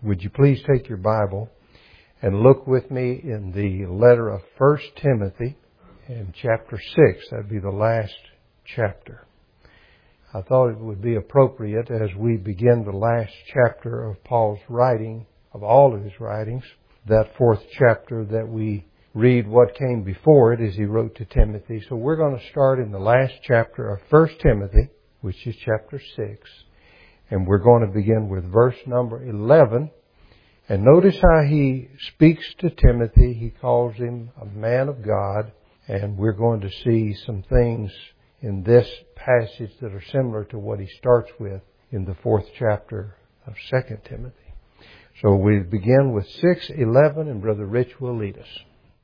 Would you please take your Bible and look with me in the letter of 1 Timothy in chapter 6. That'd be the last chapter. I thought it would be appropriate as we begin the last chapter of Paul's writing, of all of his writings, that fourth chapter, that we read what came before it as he wrote to Timothy. So we're going to start in the last chapter of 1 Timothy, which is chapter 6. And we're going to begin with verse number 11. And notice how he speaks to Timothy. He calls him a man of God. And we're going to see some things in this passage that are similar to what he starts with in the fourth chapter of 2 Timothy. So we begin with 6:11, and Brother Rich will lead us.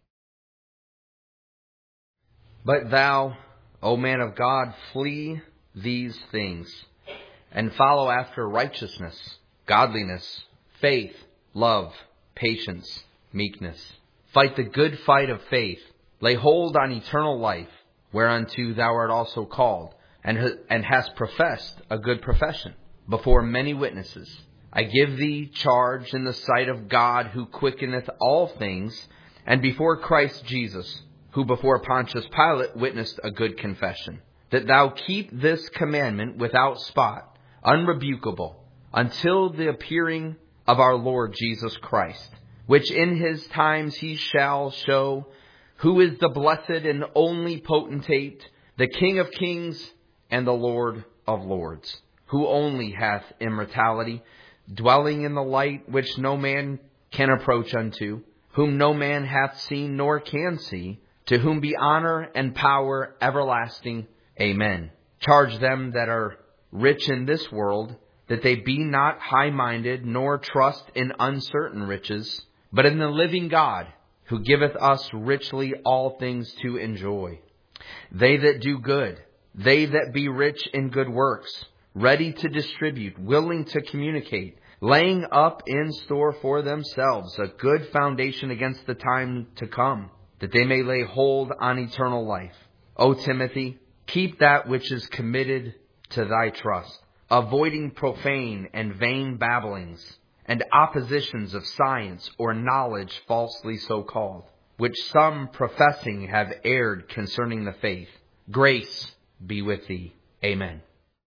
But thou, O man of God, flee these things, and follow after righteousness, godliness, faith, love, patience, meekness. Fight the good fight of faith. Lay hold on eternal life, whereunto thou art also called, and hast professed a good profession before many witnesses. I give thee charge in the sight of God, who quickeneth all things, and before Christ Jesus, who before Pontius Pilate witnessed a good confession, that thou keep this commandment without spot, unrebukable, until the appearing of our Lord Jesus Christ, which in his times he shall show, who is the blessed and only potentate, the King of kings and the Lord of lords, who only hath immortality, dwelling in the light which no man can approach unto, whom no man hath seen nor can see, to whom be honor and power everlasting. Amen. Charge them that are rich in this world, that they be not high-minded, nor trust in uncertain riches, but in the living God, who giveth us richly all things to enjoy. They that do good, they that be rich in good works, ready to distribute, willing to communicate, laying up in store for themselves a good foundation against the time to come, that they may lay hold on eternal life. O Timothy, keep that which is committed to thy trust, avoiding profane and vain babblings, and oppositions of science or knowledge falsely so called, which some professing have erred concerning the faith. Grace be with thee. Amen.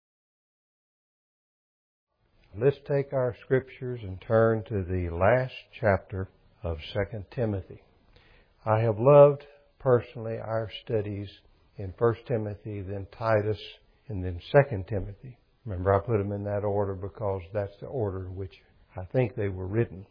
Let's take our scriptures and turn to the last chapter of 2 Timothy. I have loved personally our studies in 1 Timothy, then Titus, and then 2 Timothy. Remember, I put them in that order because that's the order in which I think they were written.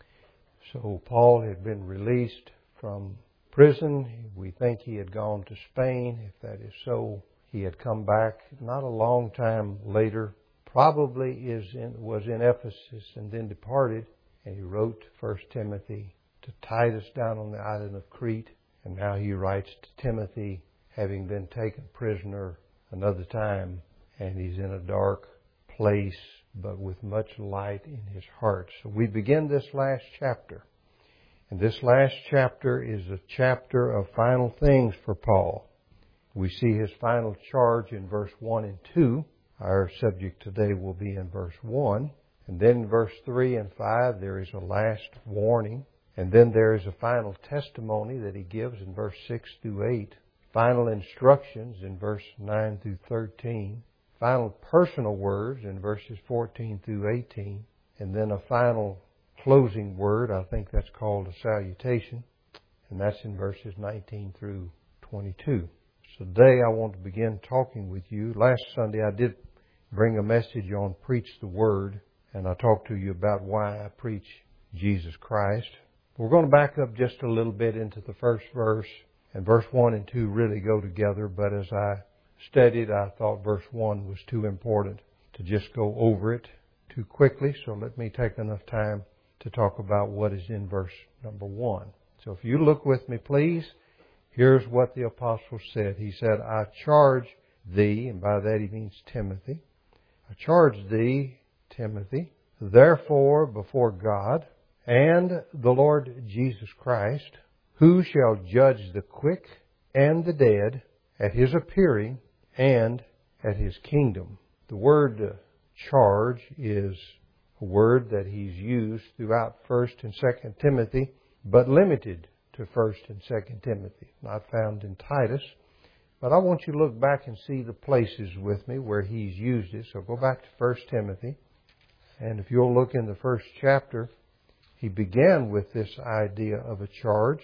So Paul had been released from prison. We think he had gone to Spain. If that is so, he had come back not a long time later. Probably was in Ephesus and then departed. And he wrote 1 Timothy to Titus down on the island of Crete. And now he writes to Timothy, having been taken prisoner another time. And he's in a dark place, but with much light in his heart. So we begin this last chapter. And this last chapter is a chapter of final things for Paul. We see his final charge in verse 1 and 2. Our subject today will be in verse 1. And then in verse 3 and 5, there is a last warning. And then there is a final testimony that he gives in verse 6 through 8. Final instructions in verse 9 through 13. Final personal words in verses 14 through 18. And then a final closing word, I think that's called a salutation. And that's in verses 19 through 22. So today I want to begin talking with you. Last Sunday I did bring a message on Preach the Word. And I talked to you about why I preach Jesus Christ. We're going to back up just a little bit into the first verse. And verse 1 and 2 really go together. But as I studied, I thought verse 1 was too important to just go over it too quickly. So let me take enough time to talk about what is in verse number 1. So if you look with me, please, here's what the apostle said. He said, I charge thee, and by that he means Timothy. I charge thee, Timothy, therefore before God and the Lord Jesus Christ, who shall judge the quick and the dead at his appearing and at his kingdom. The word charge is a word that he's used throughout 1st and 2nd Timothy, but limited to 1st and 2nd Timothy, not found in Titus. But I want you to look back and see the places with me where he's used it. So go back to 1 Timothy. And if you'll look in the 1st chapter, he began with this idea of a charge.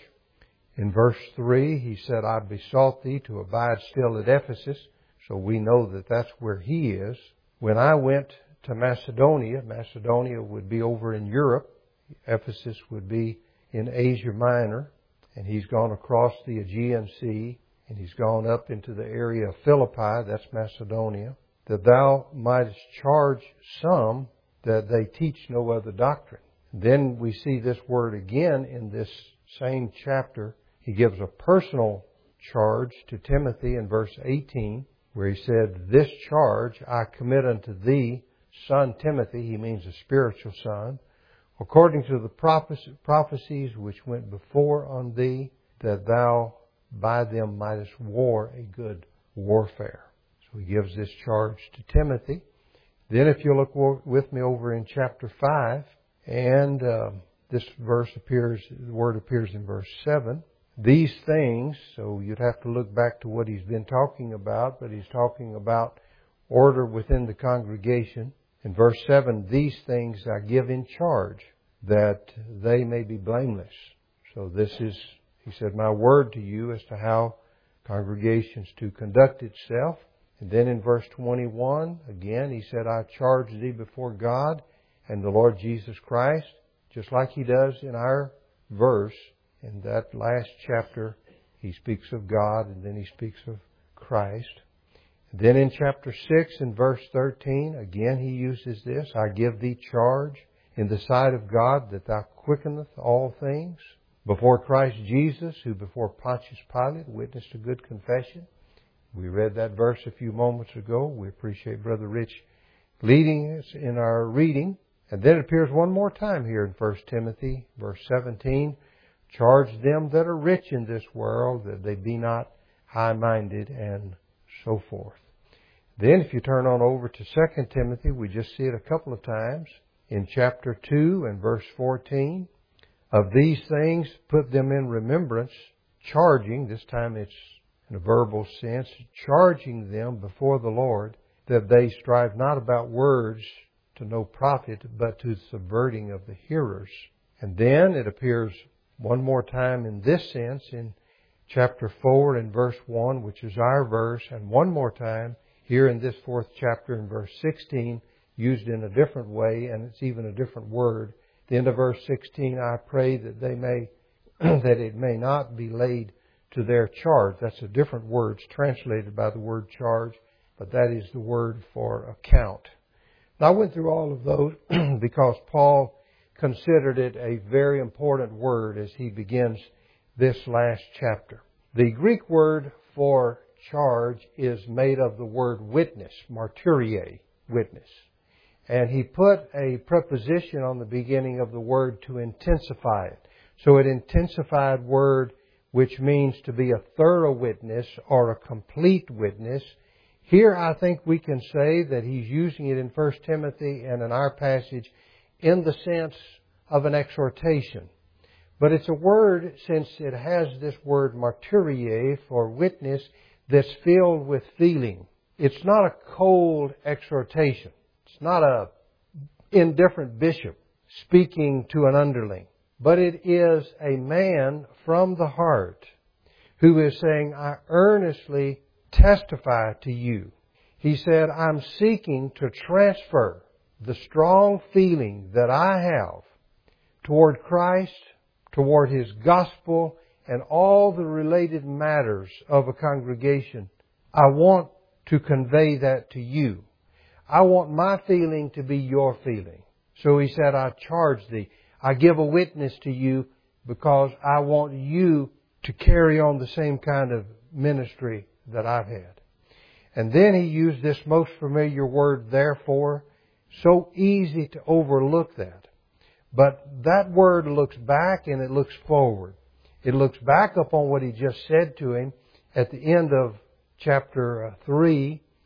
In verse 3, he said, I besought thee to abide still at Ephesus. So we know that that's where he is. When I went to Macedonia, Macedonia would be over in Europe. Ephesus would be in Asia Minor. And he's gone across the Aegean Sea. And he's gone up into the area of Philippi, that's Macedonia, that thou mightest charge some that they teach no other doctrine. Then we see this word again in this same chapter. He gives a personal charge to Timothy in verse 18, where he said, This charge I commit unto thee, son Timothy, he means a spiritual son, according to the prophecies which went before on thee, that thou by them mightest war a good warfare. So he gives this charge to Timothy. Then if you look with me over in chapter 5, and this verse appears, the word appears in verse 7. These things, so you'd have to look back to what he's been talking about, but he's talking about order within the congregation. In verse 7, these things I give in charge, that they may be blameless. So this is, he said, my word to you as to how congregations to conduct itself. And then in verse 21, again, he said, I charge thee before God and the Lord Jesus Christ, just like he does in our verse. In that last chapter, he speaks of God and then he speaks of Christ. And then in chapter 6 and verse 13, again he uses this, I give thee charge in the sight of God that thou quickeneth all things, before Christ Jesus, who before Pontius Pilate witnessed a good confession. We read that verse a few moments ago. We appreciate Brother Rich leading us in our reading. And then it appears one more time here in 1 Timothy, verse 17. Charge them that are rich in this world, that they be not high-minded, and so forth. Then if you turn on over to 2 Timothy, we just see it a couple of times. In chapter 2 and verse 14, of these things put them in remembrance, charging, this time it's in a verbal sense, charging them before the Lord, that they strive not about words to no profit, but to subverting of the hearers. And then it appears one more time in this sense in chapter 4 and verse 1, which is our verse, and one more time here in this 4th chapter in verse 16, used in a different way, and it's even a different word. At the end of verse 16, I pray that they may, that it may not be laid to their charge. That's a different word. It's translated by the word charge, but that is the word for account. Now, I went through all of those because Paul considered it a very important word as he begins this last chapter. The Greek word for charge is made of the word witness, martyrie, witness. And he put a preposition on the beginning of the word to intensify it. So an intensified word which means to be a thorough witness or a complete witness. Here I think we can say that he's using it in 1 Timothy and in our passage in the sense of an exhortation. But it's a word, since it has this word martyrie for witness, that's filled with feeling. It's not a cold exhortation. It's not a indifferent bishop speaking to an underling. But it is a man from the heart who is saying, I earnestly testify to you. He said, I'm seeking to transfer the strong feeling that I have toward Christ, toward His gospel, and all the related matters of a congregation. I want to convey that to you. I want my feeling to be your feeling. So he said, I charge thee. I give a witness to you because I want you to carry on the same kind of ministry that I've had. And then he used this most familiar word, therefore. So easy to overlook that. But that word looks back and it looks forward. It looks back upon what he just said to him at the end of chapter 3,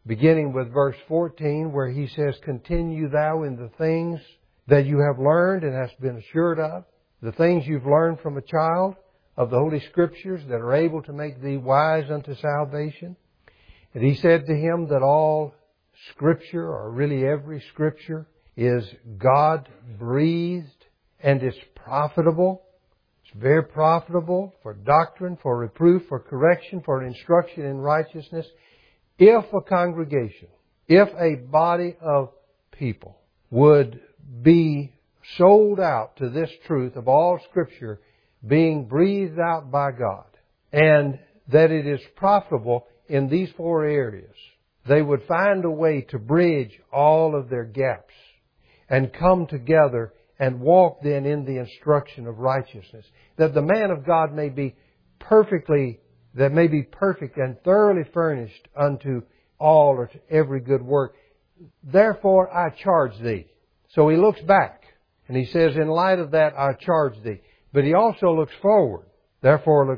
beginning with verse 14, where he says, "Continue thou in the things that you have learned and hast been assured of," the things you've learned from a child of the Holy Scriptures that are able to make thee wise unto salvation. And he said to him that all Scripture, or really every Scripture, is God-breathed and is profitable. It's very profitable for doctrine, for reproof, for correction, for instruction in righteousness. If a congregation, if a body of people would be sold out to this truth of all Scripture being breathed out by God, and that it is profitable in these four areas, they would find a way to bridge all of their gaps and come together and walk then in the instruction of righteousness, that the man of God may be perfect and thoroughly furnished unto all or to every good work. Therefore I charge thee. So he looks back and he says, in light of that, I charge thee. But he also looks forward. Therefore,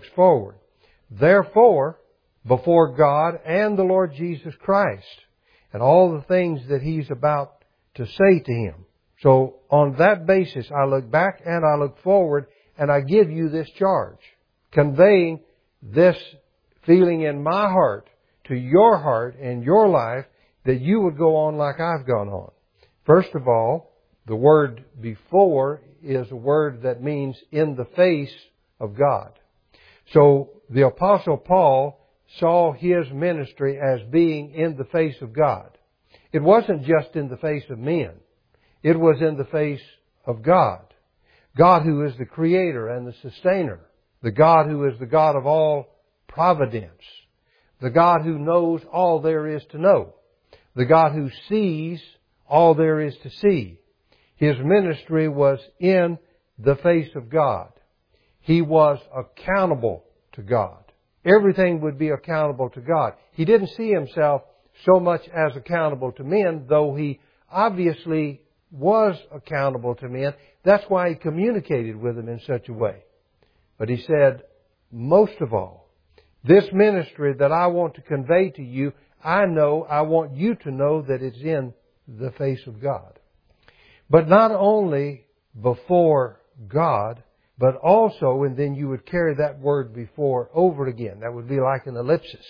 before God and the Lord Jesus Christ and all the things that He's about to say to him. So on that basis, I look back and I look forward and I give you this charge, conveying this feeling in my heart to your heart and your life, that you would go on like I've gone on. First of all, the word before is a word that means in the face of God. So the Apostle Paul saw his ministry as being in the face of God. It wasn't just in the face of men. It was in the face of God. God who is the Creator and the Sustainer. The God who is the God of all providence. The God who knows all there is to know. The God who sees all there is to see. His ministry was in the face of God. He was accountable to God. Everything would be accountable to God. He didn't see himself so much as accountable to men, though he obviously was accountable to men. That's why he communicated with them in such a way. But he said, most of all, this ministry that I want to convey to you, I want you to know that it's in the face of God. But not only before God, but also, and then you would carry that word before over again. That would be like an ellipsis.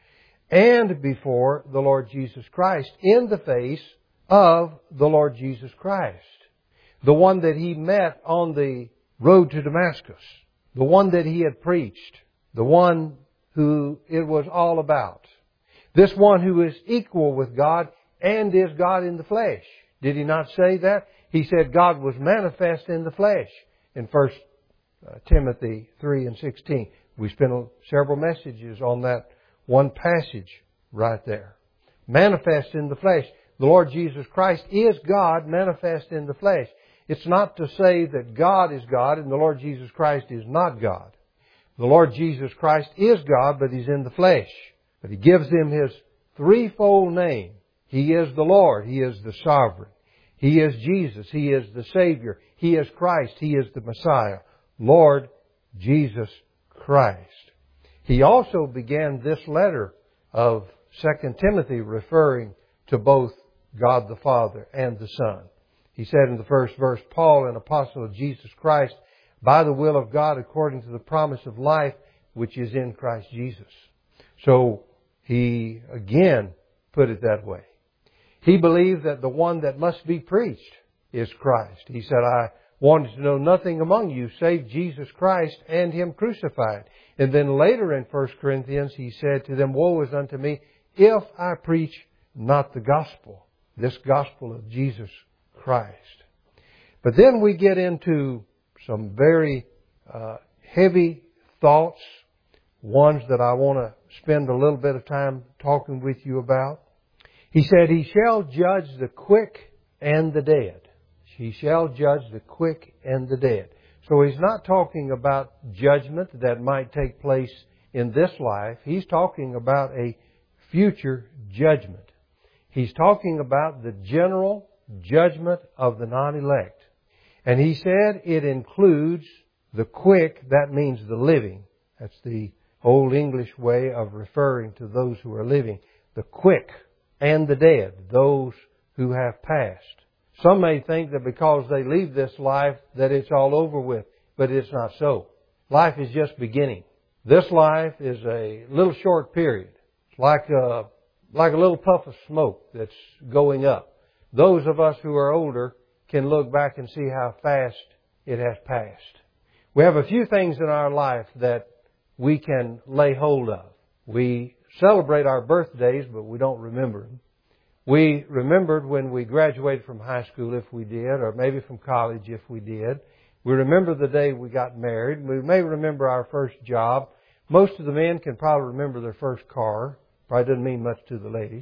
And before the Lord Jesus Christ, in the face of the Lord Jesus Christ. The one that He met on the road to Damascus. The one that He had preached. The one who it was all about. This one who is equal with God and is God in the flesh. Did He not say that? He said God was manifest in the flesh in 1 Timothy 3 and 16. We spent several messages on that one passage right there. Manifest in the flesh. The Lord Jesus Christ is God manifest in the flesh. It's not to say that God is God and the Lord Jesus Christ is not God. The Lord Jesus Christ is God, but He's in the flesh. But He gives Him His threefold name. He is the Lord. He is the Sovereign. He is Jesus. He is the Savior. He is Christ. He is the Messiah. Lord Jesus Christ. He also began this letter of 2 Timothy referring to both God the Father and the Son. He said in the first verse, Paul, an apostle of Jesus Christ, by the will of God according to the promise of life which is in Christ Jesus. So he again put it that way. He believed that the one that must be preached is Christ. He said, I wanted to know nothing among you save Jesus Christ and Him crucified. And then later in 1 Corinthians, he said to them, woe is unto me if I preach not the gospel, this gospel of Jesus Christ. But then we get into some very heavy thoughts, ones that I want to spend a little bit of time talking with you about. He said, He shall judge the quick and the dead. He shall judge the quick and the dead. So He's not talking about judgment that might take place in this life. He's talking about a future judgment. He's talking about the general judgment of the non-elect. And He said it includes the quick, that means the living. That's the old English way of referring to those who are living. The quick and the dead, those who have passed. Some may think that because they leave this life that it's all over with, but it's not so. Life is just beginning. This life is a little short period. It's like a little puff of smoke that's going up. Those of us who are older can look back and see how fast it has passed. We have a few things in our life that we can lay hold of. We celebrate our birthdays, but we don't remember them. We remembered when we graduated from high school, if we did, or maybe from college, if we did. We remember the day we got married. We may remember our first job. Most of the men can probably remember their first car. Probably doesn't mean much to the ladies.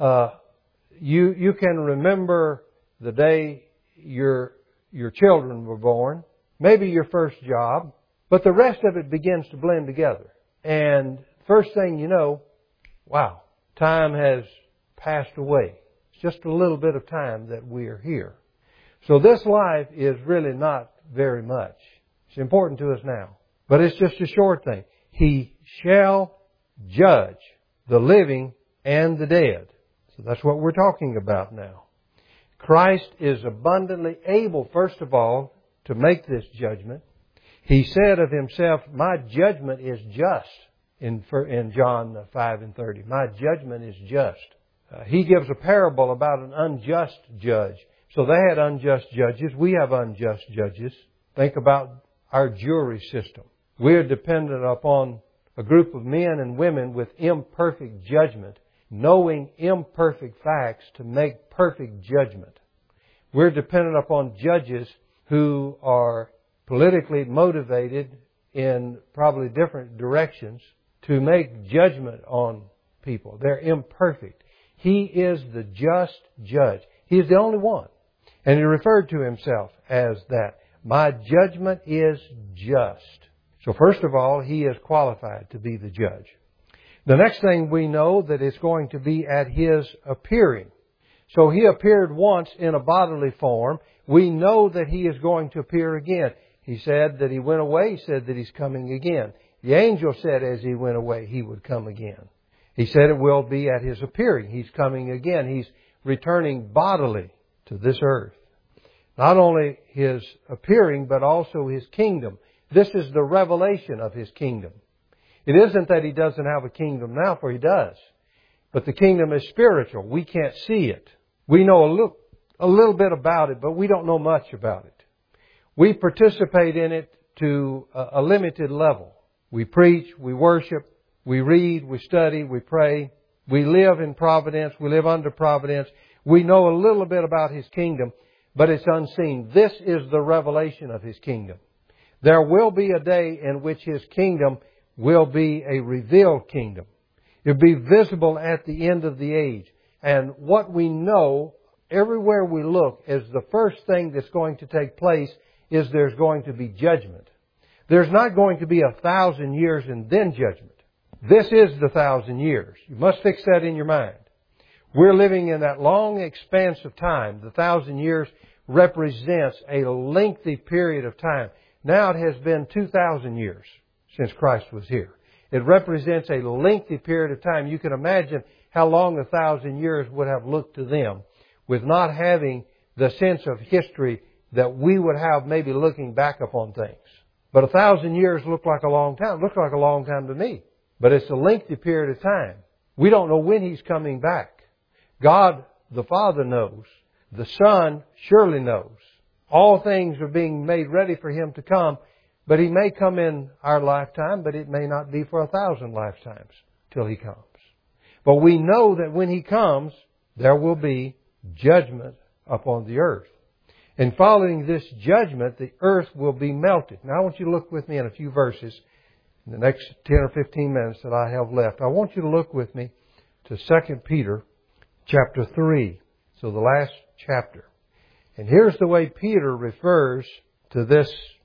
You can remember the day your children were born, maybe your first job, but the rest of it begins to blend together. And first thing you know, wow, time has passed away. It's just a little bit of time that we are here. So this life is really not very much. It's important to us now. But it's just a short thing. He shall judge the living and the dead. So that's what we're talking about now. Christ is abundantly able, first of all, to make this judgment. He said of Himself, my judgment is just, in John 5:30. My judgment is just. He gives a parable about an unjust judge. So they had unjust judges. We have unjust judges. Think about our jury system. We are dependent upon a group of men and women with imperfect judgment, knowing imperfect facts to make perfect judgment. We're dependent upon judges who are politically motivated in probably different directions to make judgment on people. They're imperfect. He is the just judge. He is the only one. And He referred to Himself as that. My judgment is just. So first of all, He is qualified to be the judge. The next thing we know that it's going to be at His appearing. So He appeared once in a bodily form. We know that He is going to appear again. He said that He went away. He said that He's coming again. The angel said as He went away, He would come again. He said it will be at His appearing. He's coming again. He's returning bodily to this earth. Not only His appearing, but also His kingdom. This is the revelation of His kingdom. It isn't that He doesn't have a kingdom now, for He does. But the kingdom is spiritual. We can't see it. We know a little bit about it, but we don't know much about it. We participate in it to a limited level. We preach, we worship, we read, we study, we pray. We live in providence. We live under providence. We know a little bit about His kingdom, but it's unseen. This is the revelation of His kingdom. There will be a day in which His kingdom will be a revealed kingdom. It will be visible at the end of the age. And what we know, everywhere we look, is the first thing that's going to take place is there's going to be judgment. There's not going to be 1,000 years and then judgment. This is the 1,000 years. You must fix that in your mind. We're living in that long expanse of time. The 1,000 years represents a lengthy period of time. Now it has been 2,000 years since Christ was here. It represents a lengthy period of time. You can imagine how long 1,000 years would have looked to them with not having the sense of history that we would have maybe looking back upon things. But 1,000 years look like a long time. It looks like a long time to me. But it's a lengthy period of time. We don't know when He's coming back. God, the Father, knows. The Son surely knows. All things are being made ready for Him to come. But He may come in our lifetime, but it may not be for 1,000 lifetimes till He comes. But we know that when He comes, there will be judgment upon the earth. And following this judgment, the earth will be melted. Now I want you to look with me in a few verses in the next 10 or 15 minutes that I have left. I want you to look with me to 2 Peter chapter 3. So the last chapter. And here's the way Peter refers to this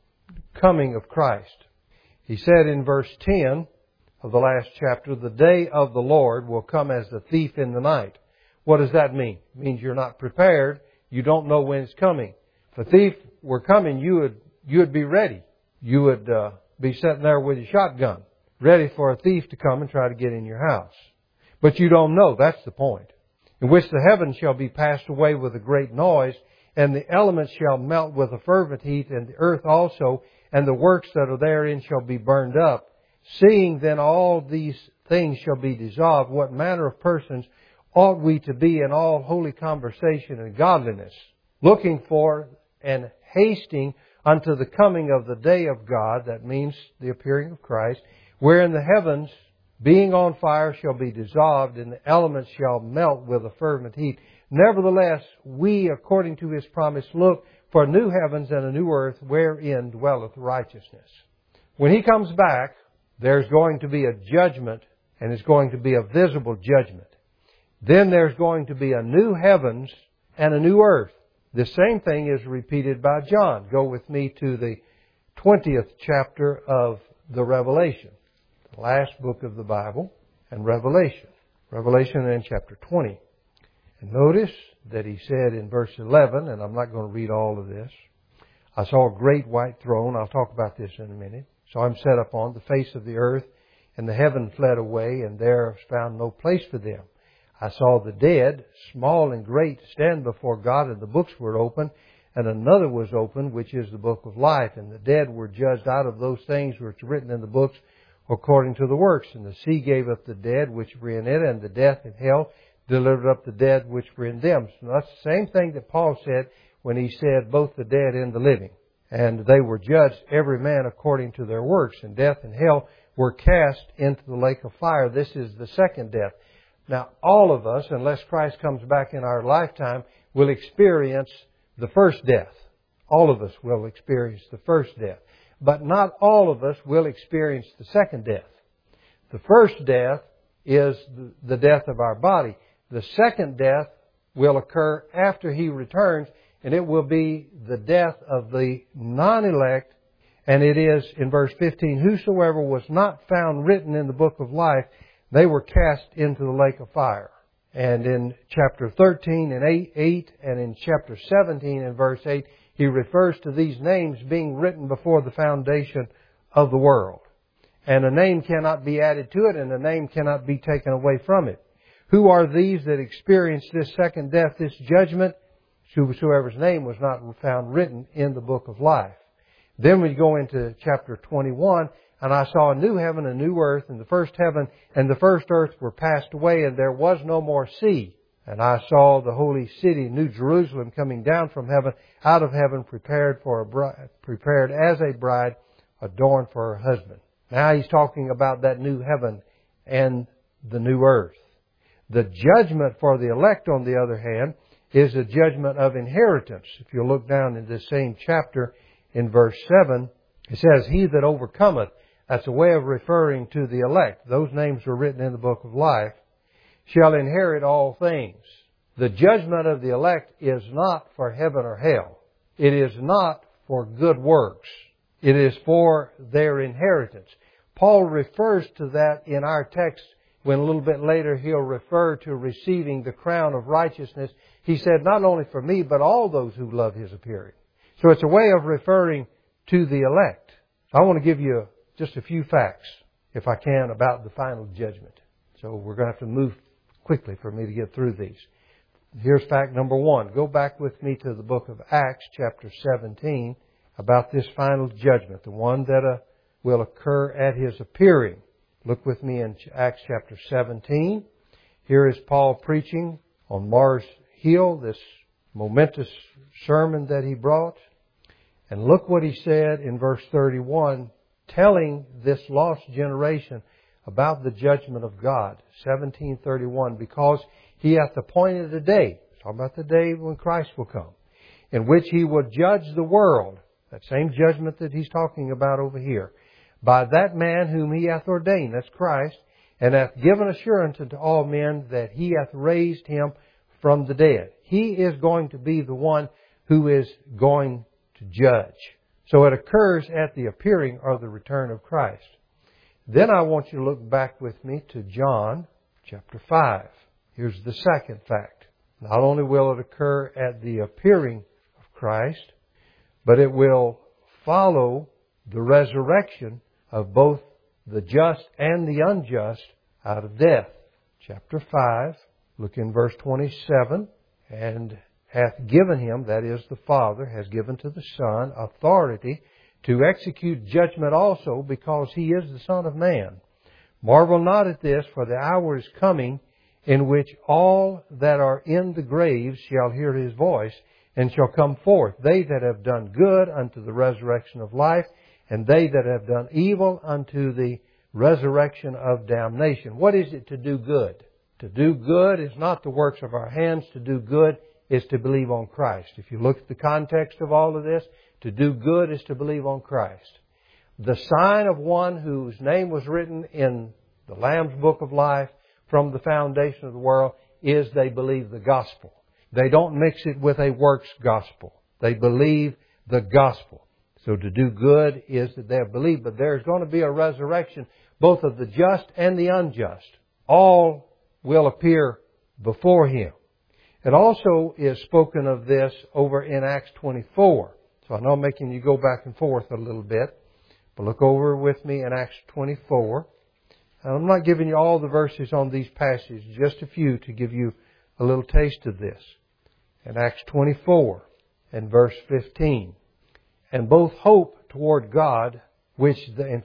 coming of Christ. He said in verse 10 of the last chapter, the day of the Lord will come as a thief in the night. What does that mean? It means you're not prepared. You don't know when it's coming. If a thief were coming, you would be ready. You would be sitting there with your shotgun, ready for a thief to come and try to get in your house. But you don't know. That's the point. in which the heavens shall be passed away with a great noise, and the elements shall melt with a fervent heat, and the earth also, and the works that are therein shall be burned up. Seeing then all these things shall be dissolved, what manner of persons ought we to be in all holy conversation and godliness, looking for and hasting unto the coming of the day of God, that means the appearing of Christ, wherein the heavens, being on fire, shall be dissolved, and the elements shall melt with a fervent heat. Nevertheless, we, according to His promise, look for new heavens and a new earth, wherein dwelleth righteousness. When He comes back, there's going to be a judgment, and it's going to be a visible judgment. Then there's going to be a new heavens and a new earth. The same thing is repeated by John. Go with me to the 20th chapter of the Revelation, the last book of the Bible, and Revelation. Revelation in chapter 20. And notice that he said in verse 11, and I'm not going to read all of this, I saw a great white throne. I'll talk about this in a minute. So I'm set upon the face of the earth, and the heaven fled away, and there was found no place for them. I saw the dead, small and great, stand before God, and the books were open, and another was opened, which is the book of life. And the dead were judged out of those things which were written in the books according to the works. And the sea gave up the dead which were in it, and the death and hell delivered up the dead which were in them. So that's the same thing that Paul said when he said both the dead and the living. And they were judged every man according to their works. And death and hell were cast into the lake of fire. This is the second death. Now, all of us, unless Christ comes back in our lifetime, will experience the first death. All of us will experience the first death. But not all of us will experience the second death. The first death is the death of our body. The second death will occur after He returns, and it will be the death of the non-elect. And it is, in verse 15, whosoever was not found written in the book of life, they were cast into the lake of fire. And in chapter 13 and 8, and in chapter 17 and verse 8, he refers to these names being written before the foundation of the world. And a name cannot be added to it, and a name cannot be taken away from it. Who are these that experience this second death, this judgment? Whosoever's name was not found written in the book of life. Then we go into chapter 21, and I saw a new heaven, a new earth, and the first heaven and the first earth were passed away, and there was no more sea. And I saw the holy city, New Jerusalem, coming down from heaven, out of heaven, prepared as a bride, adorned for her husband. Now he's talking about that new heaven and the new earth. The judgment for the elect, on the other hand, is a judgment of inheritance. If you look down in this same chapter, in verse 7, it says, He that overcometh, that's a way of referring to the elect. Those names were written in the book of life, shall inherit all things. The judgment of the elect is not for heaven or hell. It is not for good works. It is for their inheritance. Paul refers to that in our text when a little bit later he'll refer to receiving the crown of righteousness. He said, not only for me, but all those who love His appearing. So it's a way of referring to the elect. I want to give you just a few facts, if I can, about the final judgment. So we're going to have to move quickly for me to get through these. Here's fact number 1. Go back with me to the book of Acts, chapter 17, about this final judgment, the one that will occur at His appearing. Look with me in Acts chapter 17. Here is Paul preaching on Mars Hill, this momentous sermon that he brought. And look what he said in verse 31, telling this lost generation about the judgment of God. 17:31, because He hath appointed a day, talking about the day when Christ will come, in which He will judge the world, that same judgment that he's talking about over here, by that man whom He hath ordained, that's Christ, and hath given assurance unto all men that He hath raised Him from the dead. He is going to be the one who is going to judge. So it occurs at the appearing or the return of Christ. Then I want you to look back with me to John chapter 5. Here's the second fact. Not only will it occur at the appearing of Christ, but it will follow the resurrection of both the just and the unjust out of death. Chapter 5 Look in verse 27. And hath given him, that is the Father, has given to the Son authority to execute judgment also, because he is the Son of Man. Marvel not at this, for the hour is coming in which all that are in the graves shall hear his voice, and shall come forth, they that have done good unto the resurrection of life, and they that have done evil unto the resurrection of damnation. What is it to do good? To do good is not the works of our hands. To do good is to believe on Christ. If you look at the context of all of this, to do good is to believe on Christ. The sign of one whose name was written in the Lamb's Book of Life from the foundation of the world is they believe the gospel. They don't mix it with a works gospel. They believe the gospel. So to do good is that they believe, but there's going to be a resurrection both of the just and the unjust. All will appear before Him. It also is spoken of this over in Acts 24. So I know I'm making you go back and forth a little bit, but look over with me in Acts 24. And I'm not giving you all the verses on these passages, just a few to give you a little taste of this. In Acts 24 and verse 15. And both hope toward God, which in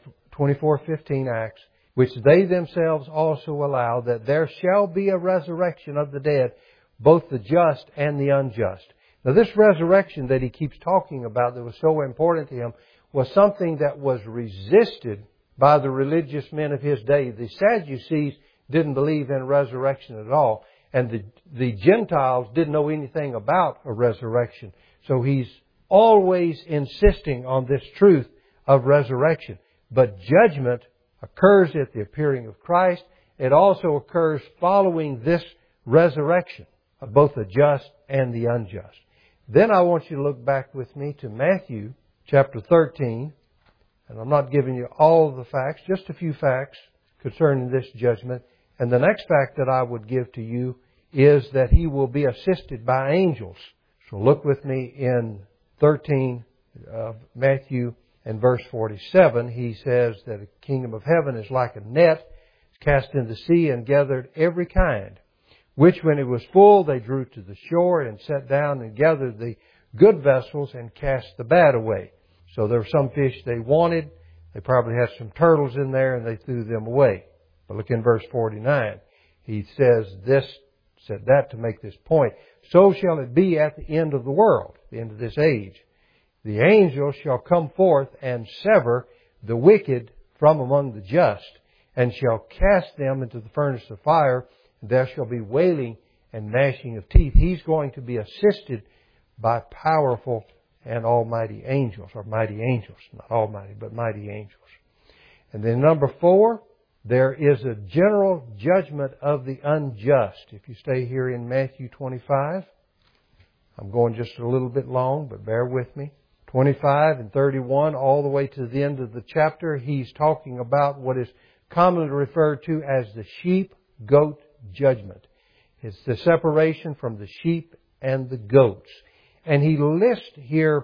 24:15 Acts, which they themselves also allow, that there shall be a resurrection of the dead, both the just and the unjust. Now this resurrection that he keeps talking about that was so important to him was something that was resisted by the religious men of his day. The Sadducees didn't believe in resurrection at all. And the Gentiles didn't know anything about a resurrection. So he's always insisting on this truth of resurrection. But judgment occurs at the appearing of Christ. It also occurs following this resurrection of both the just and the unjust. Then I want you to look back with me to Matthew chapter 13. And I'm not giving you all of the facts, just a few facts concerning this judgment. And the next fact that I would give to you is that He will be assisted by angels. So look with me in 13 of Matthew and verse 47. He says that the kingdom of heaven is like a net cast in the sea and gathered every kind, which when it was full they drew to the shore and sat down and gathered the good vessels and cast the bad away. So there were some fish they wanted. They probably had some turtles in there and they threw them away. But look in verse 49. He said that to make this point. So shall it be at the end of the world, the end of this age. The angels shall come forth and sever the wicked from among the just, and shall cast them into the furnace of fire. And there shall be wailing and gnashing of teeth. He's going to be assisted by powerful and almighty angels, or mighty angels. Not almighty, but mighty angels. And then number 4, there is a general judgment of the unjust. If you stay here in Matthew 25, I'm going just a little bit long, but bear with me. 25 and 31, all the way to the end of the chapter, he's talking about what is commonly referred to as the sheep-goat judgment. It's the separation from the sheep and the goats. And he lists here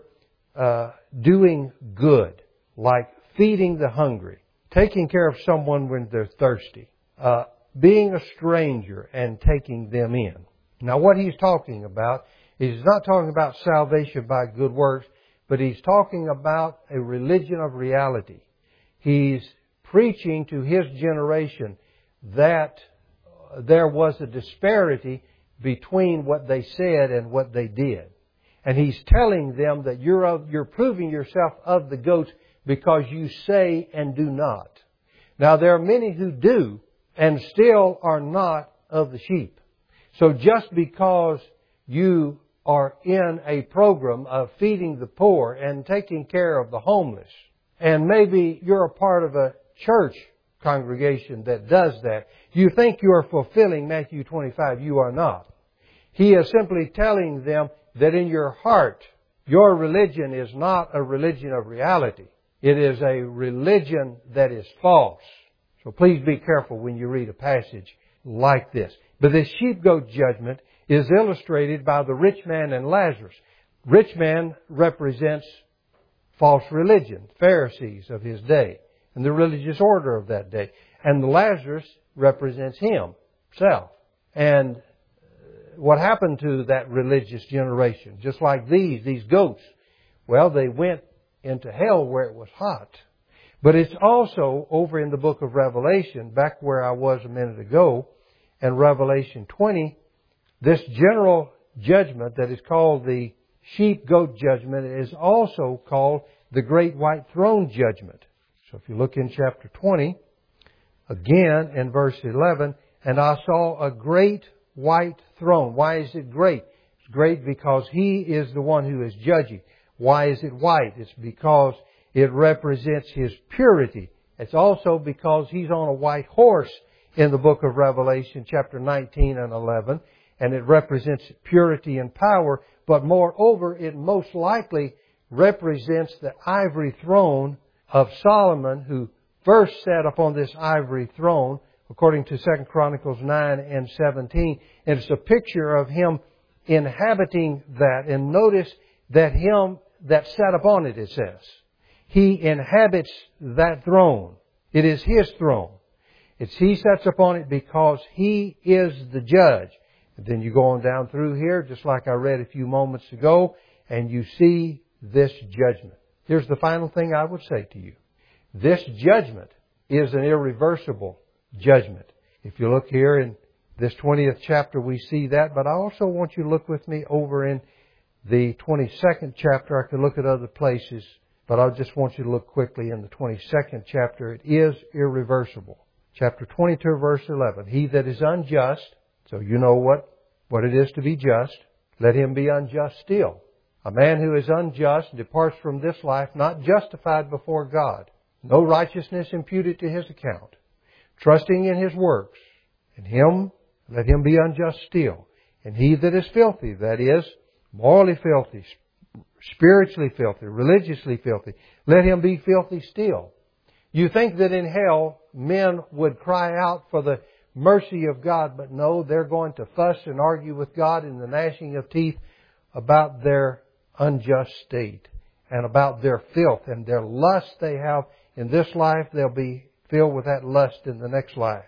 doing good, like feeding the hungry, taking care of someone when they're thirsty, being a stranger and taking them in. Now what he's talking about is not talking about salvation by good works, but he's talking about a religion of reality. He's preaching to his generation that there was a disparity between what they said and what they did. And he's telling them that you're proving yourself of the goats because you say and do not. Now there are many who do and still are not of the sheep. So just because you are in a program of feeding the poor and taking care of the homeless, and maybe you're a part of a church congregation that does that, you think you are fulfilling Matthew 25. You are not. He is simply telling them that in your heart, your religion is not a religion of reality. It is a religion that is false. So please be careful when you read a passage like this. But this sheep-goat judgment is illustrated by the rich man and Lazarus. Rich man represents false religion, Pharisees of his day, and the religious order of that day. And Lazarus represents himself. And what happened to that religious generation? Just like these goats. Well, they went into hell where it was hot. But it's also over in the book of Revelation, back where I was a minute ago, in Revelation 20, this general judgment that is called the sheep-goat judgment is also called the Great White Throne judgment. So if you look in chapter 20, again in verse 11, and I saw a great white throne. Why is it great? It's great because He is the one who is judging. Why is it white? It's because it represents His purity. It's also because He's on a white horse in the book of Revelation, chapter 19 and 11. And it represents purity and power. But moreover, it most likely represents the ivory throne of Solomon, who first sat upon this ivory throne, according to 2 Chronicles 9 and 17. And it's a picture of Him inhabiting that. And notice that Him that sat upon it, it says. He inhabits that throne. It is His throne. He sits upon it because He is the judge. And then you go on down through here, just like I read a few moments ago, and you see this judgment. Here's the final thing I would say to you. This judgment is an irreversible judgment. If you look here in this 20th chapter, we see that. But I also want you to look with me over in the 22nd chapter. I could look at other places, but I just want you to look quickly in the 22nd chapter. It is irreversible. Chapter 22, verse 11. He that is unjust, so you know what it is to be just, let him be unjust still. A man who is unjust departs from this life not justified before God. No righteousness imputed to his account. Trusting in his works. And him, let him be unjust still. And he that is filthy, that is, morally filthy, spiritually filthy, religiously filthy, let him be filthy still. You think that in hell men would cry out for the mercy of God, but no, they're going to fuss and argue with God in the gnashing of teeth about their unjust state and about their filth and their lust they have in this life. They'll be filled with that lust in the next life.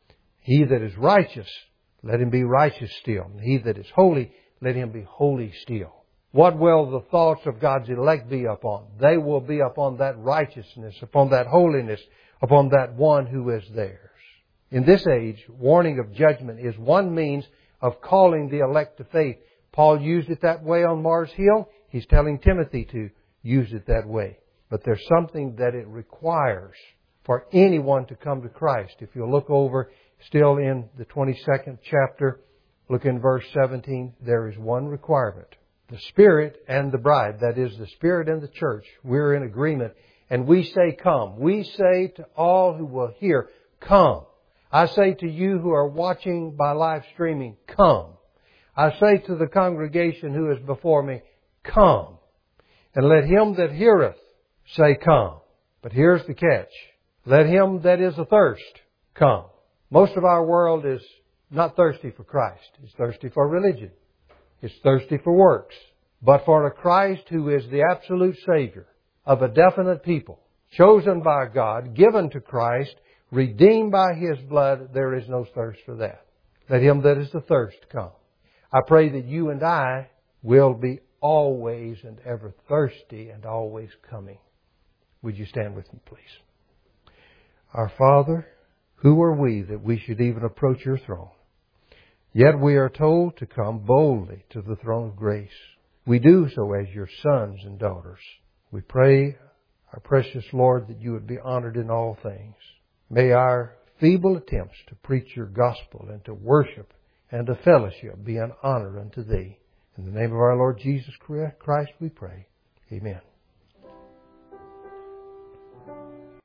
He that is righteous, let him be righteous still. And he that is holy, let him be holy still. What will the thoughts of God's elect be upon? They will be upon that righteousness, upon that holiness, upon that one who is theirs. In this age, warning of judgment is one means of calling the elect to faith. Paul used it that way on Mars Hill. He's telling Timothy to use it that way. But there's something that it requires for anyone to come to Christ. If you look over still in the 22nd chapter, look in verse 17, there is one requirement. The Spirit and the bride, that is the Spirit and the church, we're in agreement. And we say, come. We say to all who will hear, come. I say to you who are watching by live streaming, come. I say to the congregation who is before me, come. And let him that heareth say, come. But here's the catch. Let him that is athirst come. Most of our world is not thirsty for Christ. It's thirsty for religion. It's thirsty for works. But for a Christ who is the absolute Savior of a definite people, chosen by God, given to Christ, redeemed by His blood, there is no thirst for that. Let him that is athirst come. I pray that you and I will be always and ever thirsty and always coming. Would you stand with me, please? Our Father, who are we that we should even approach your throne? Yet we are told to come boldly to the throne of grace. We do so as your sons and daughters. We pray, our precious Lord, that you would be honored in all things. May our feeble attempts to preach your gospel and to worship and to fellowship be an honor unto thee. In the name of our Lord Jesus Christ we pray. Amen.